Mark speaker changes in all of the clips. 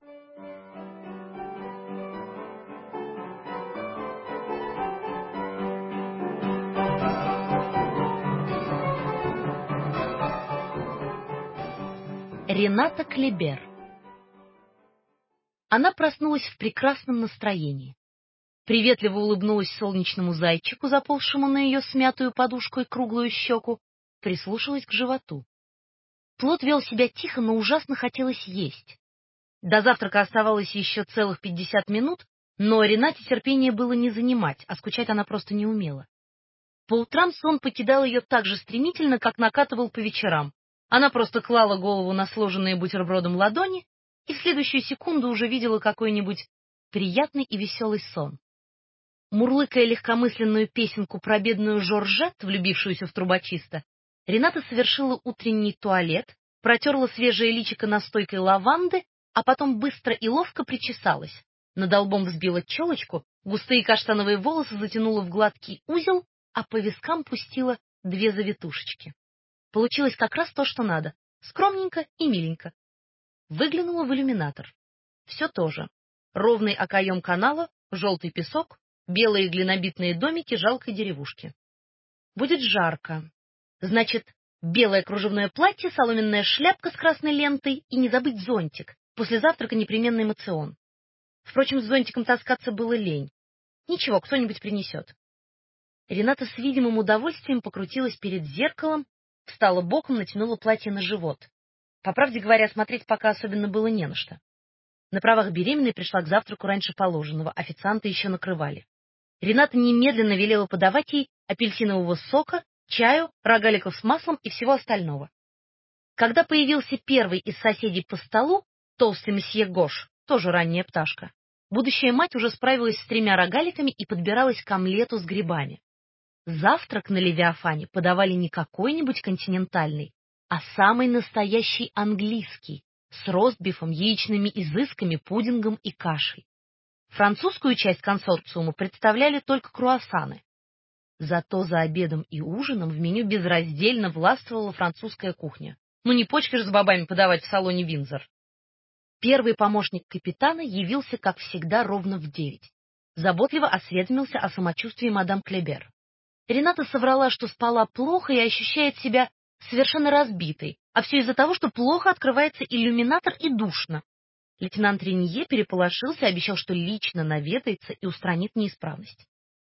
Speaker 1: Рената Клебер. Она проснулась в прекрасном настроении. Приветливо улыбнулась солнечному зайчику, заползшему на ее смятую подушку и круглую щеку, прислушалась к животу. Плод вел себя тихо, но ужасно хотелось есть. До завтрака оставалось еще целых 50 минут, но Ренате терпение было не занимать, а скучать она просто не умела. По утрам сон покидал ее так же стремительно, как накатывал по вечерам. Она просто клала голову на сложенные бутербродом ладони и в следующую секунду уже видела какой-нибудь приятный и веселый сон. Мурлыкая легкомысленную песенку про бедную Жоржет, влюбившуюся в трубочиста, Рената совершила утренний туалет, протерла свежее личико настойкой лаванды, а потом быстро и ловко причесалась. Над лбом взбила челочку, густые каштановые волосы затянула в гладкий узел, а по вискам пустила 2 завитушечки. Получилось как раз то, что надо. Скромненько и миленько. Выглянула в иллюминатор. Все то же. Ровный окоем канала, желтый песок, белые глинобитные домики жалкой деревушки. Будет жарко. Значит, белое кружевное платье, соломенная шляпка с красной лентой и не забыть зонтик. После завтрака непременный моцион. Впрочем, с зонтиком таскаться было лень. Ничего, кто-нибудь принесет. Рената с видимым удовольствием покрутилась перед зеркалом, встала боком, натянула платье на живот. По правде говоря, смотреть пока особенно было не на что. На правах беременной пришла к завтраку раньше положенного, официанты еще накрывали. Рената немедленно велела подавать ей апельсинового сока, чаю, рогаликов с маслом и всего остального. Когда появился первый из соседей по столу, толстый месье Гош, тоже ранняя пташка, будущая мать уже справилась с 3 рогаликами и подбиралась к омлету с грибами. Завтрак на Левиафане подавали не какой-нибудь континентальный, а самый настоящий английский, с ростбифом, яичными изысками, пудингом и кашей. Французскую часть консорциума представляли только круассаны. Зато за обедом и ужином в меню безраздельно властвовала французская кухня. Ну не почкой же с бобами подавать в салоне Виндзор. Первый помощник капитана явился, как всегда, ровно в 9. Заботливо осведомился о самочувствии мадам Клебер. Рената соврала, что спала плохо и ощущает себя совершенно разбитой, а все из-за того, что плохо открывается иллюминатор и душно. Лейтенант Ренье переполошился и обещал, что лично наведается и устранит неисправность.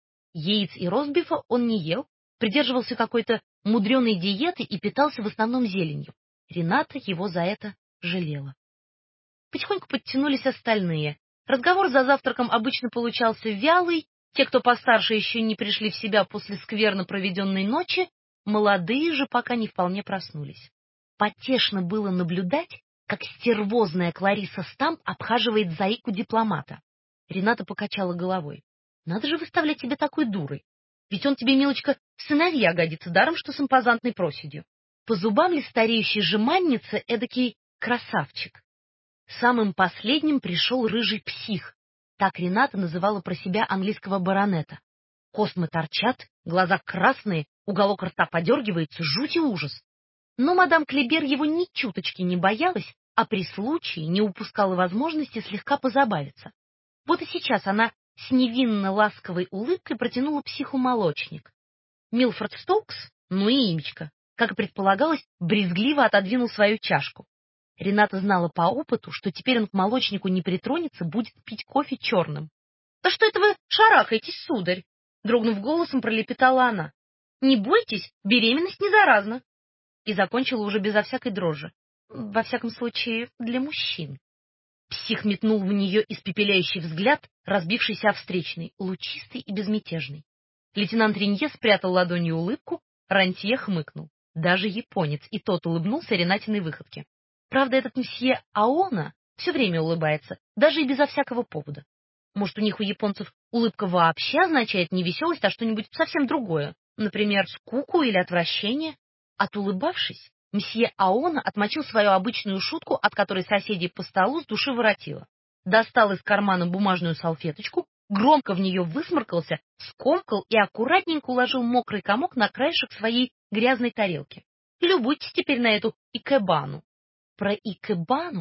Speaker 1: Яиц и ростбифа он не ел, придерживался какой-то мудреной диеты и питался в основном зеленью. Рената его за это жалела. Потихоньку подтянулись остальные. Разговор за завтраком обычно получался вялый, те, кто постарше, еще не пришли в себя после скверно проведенной ночи, молодые же пока не вполне проснулись. Потешно было наблюдать, как стервозная Клариса Стамп обхаживает заику дипломата. Рената покачала головой. Надо же выставлять тебя такой дурой. Ведь он тебе, милочка, в сыновья годится, даром что с импозантной проседью. По зубам ли стареющей жеманницы эдакий красавчик? Самым последним пришел рыжий псих. Так Рената называла про себя английского баронета. Космы торчат, глаза красные, уголок рта подергивается, жуть и ужас. Но мадам Клебер его ни чуточки не боялась, а при случае не упускала возможности слегка позабавиться. Вот и сейчас она с невинно ласковой улыбкой протянула психу молочник. Милфорд Стоукс, ну и имечко, как и предполагалось, брезгливо отодвинул свою чашку. Рената знала по опыту, что теперь он к молочнику не притронется, будет пить кофе черным. — Да что это вы шарахаетесь, сударь? — дрогнув голосом, пролепетала она. — Не бойтесь, беременность не заразна. И закончила уже безо всякой дрожи. Во всяком случае, для мужчин. Псих метнул в нее испепеляющий взгляд, разбившийся о встречный, лучистый и безмятежный. Лейтенант Ренье спрятал ладонью улыбку, Рантье хмыкнул. Даже японец, и тот улыбнулся Ренатиной выходке. Правда, этот месье Аона все время улыбается, даже и безо всякого повода. Может, у них, у японцев, улыбка вообще означает не веселость, а что-нибудь совсем другое, например, скуку или отвращение? Отулыбавшись, месье Аона отмочил свою обычную шутку, от которой соседей по столу с души воротило. Достал из кармана бумажную салфеточку, громко в нее высморкался, скомкал и аккуратненько уложил мокрый комок на краешек своей грязной тарелки. Любуйтесь теперь на эту икебану. Про икебану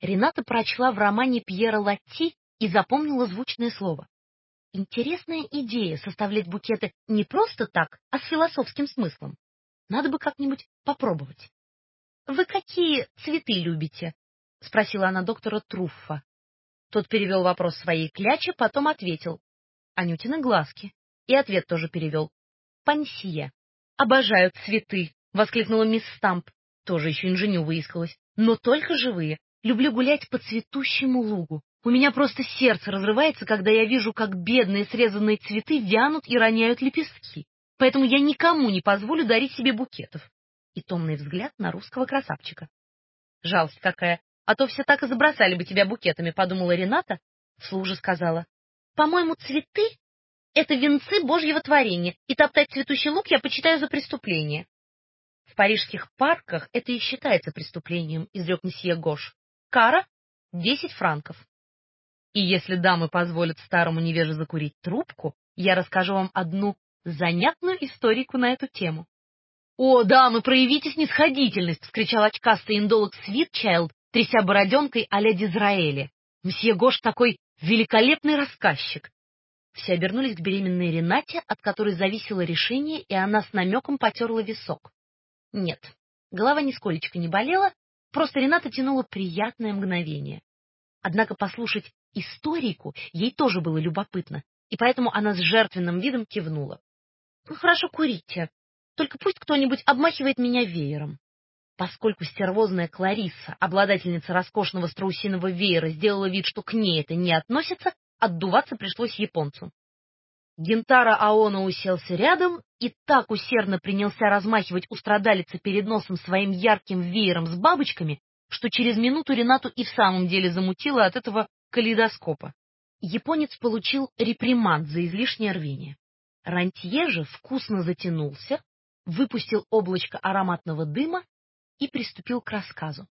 Speaker 1: Рената прочла в романе Пьера Латти и запомнила звучное слово. Интересная идея составлять букеты не просто так, а с философским смыслом. Надо бы как-нибудь попробовать. «Вы какие цветы любите?» — спросила она доктора Труффа. Тот перевел вопрос своей кляче, потом ответил. «Анютины глазки». И ответ тоже перевел. «Пансье». «Обожаю цветы!» — воскликнула мисс Стамп. Тоже еще инженю выискалась. «Но только живые. Люблю гулять по цветущему лугу. У меня просто сердце разрывается, когда я вижу, как бедные срезанные цветы вянут и роняют лепестки. Поэтому я никому не позволю дарить себе букетов». И томный взгляд на русского красавчика. «Жалость какая! А то все так и забросали бы тебя букетами», — подумала Рената. Вслух же сказала. «По-моему, цветы — это венцы Божьего творения, и топтать цветущий лук я почитаю за преступление». «В парижских парках это и считается преступлением», — изрек месье Гош. «Кара — 10 франков. И если дамы позволят старому невеже закурить трубку, я расскажу вам одну занятную историку на эту тему». «О, дамы, проявите снисходительность!» — вскричал очкастый индолог Свитчайлд, тряся бороденкой а-ля Дизраэли. «Мсье Гош такой великолепный рассказчик!» Все обернулись к беременной Ренате, от которой зависело решение, и она с намеком потерла висок. Нет, голова нисколечко не болела, просто Рената тянула приятное мгновение. Однако послушать историку ей тоже было любопытно, и поэтому она с жертвенным видом кивнула. «Ну, хорошо, курите. Только пусть кто-нибудь обмахивает меня веером». Поскольку стервозная Кларисса, обладательница роскошного страусиного веера, сделала вид, что к ней это не относится, отдуваться пришлось японцу. Гентаро Аоно уселся рядом и так усердно принялся размахивать у страдалицы перед носом своим ярким веером с бабочками, что через минуту Ренату и в самом деле замутило от этого калейдоскопа. Японец получил реприманд за излишнее рвение. Рантье же вкусно затянулся, выпустил облачко ароматного дыма и приступил к рассказу.